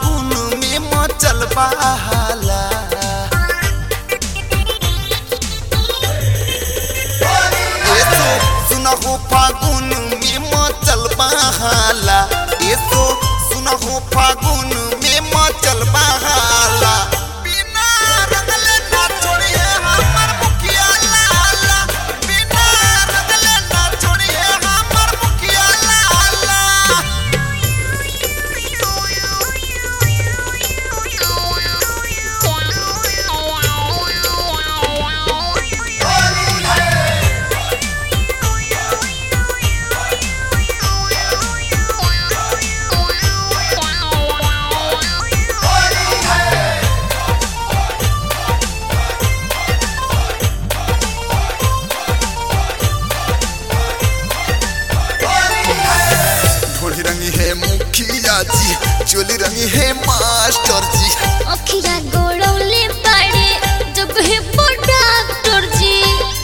फागुन में मचल बहाला। सुनहो फागुन में मचल बहाला, एसो सुनहो फागुन में मचल बहाला। बिना रंगले ना छोड़िए हमर मुखिया लाला, बिना रंगले ना छोड़िए हमर मुखिया लाला। ढोली रंगी है मुखिया जी, चोली रंगी है मास्टर जी। अखिया गोड़ौले पड़े जब है वो डॉक्टर जी।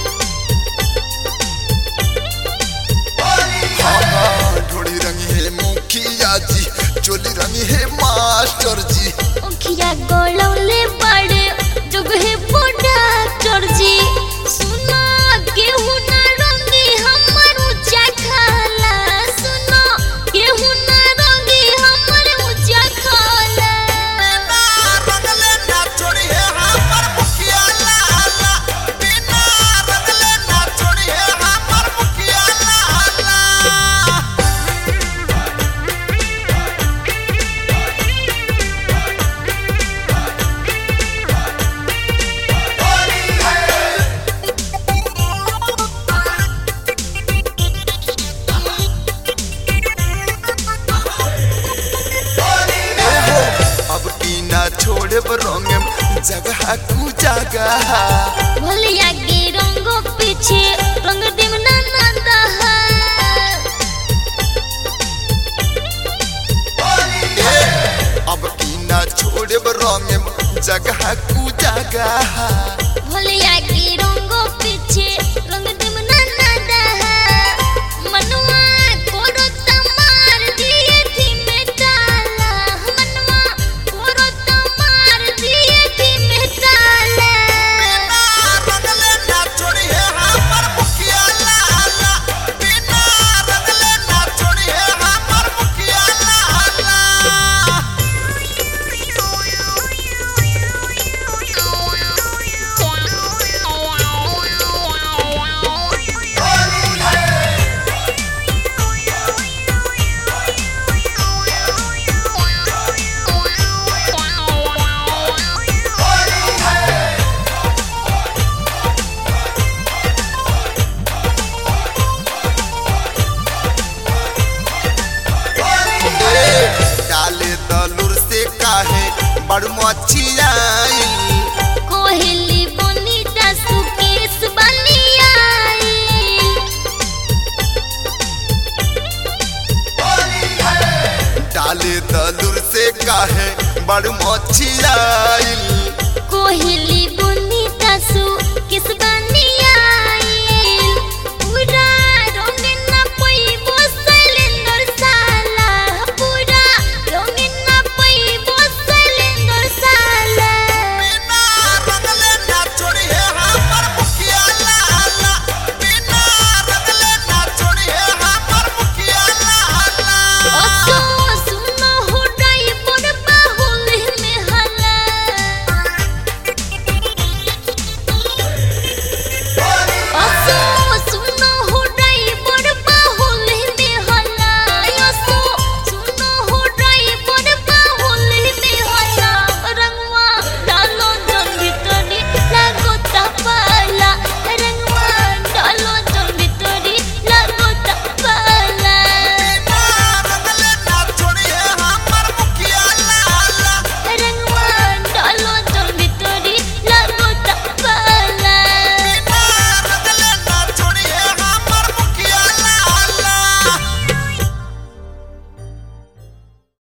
ढोली रंगी है मुखिया जी, चोली रंगी है मास्टर जी। अखिया गोड़ौले पड़े जब है वो डॉक्टर जी। सुनो गेहूं ना रंगी हमर ऊंचा खाला, सुनो गेहूं ना रंगी हमर ऊंचा खाला। बिना रंगले ना छोड़िए हमर मुखिया लाला, बिना रंगले ना छोड़िए हमर मुखिया लाला। अब की ना छोड़े रंगम जगह कु जगह। भलिया के रंगों पीछे रंग दिम ना दहा। अब की ना छोड़े रंगम जगह कु जगह। भलिया के रंगों पीछे रंग दिम ना दहा। मनवा कोरो तमार दिए थी में ताला, मनवा कोरो तमार दिए थी में ताला। बिना रंगले ना छोड़िए हमर मुखिया लाला, बिना रंगले ना छोड़िए हमर मुखिया लाला। डाले दलूर से काहे बड़ मचियाई। कोहली बोनीता सुकेश बनियाई। डाले दलूर से काहे बड़ मचियाई। कोहली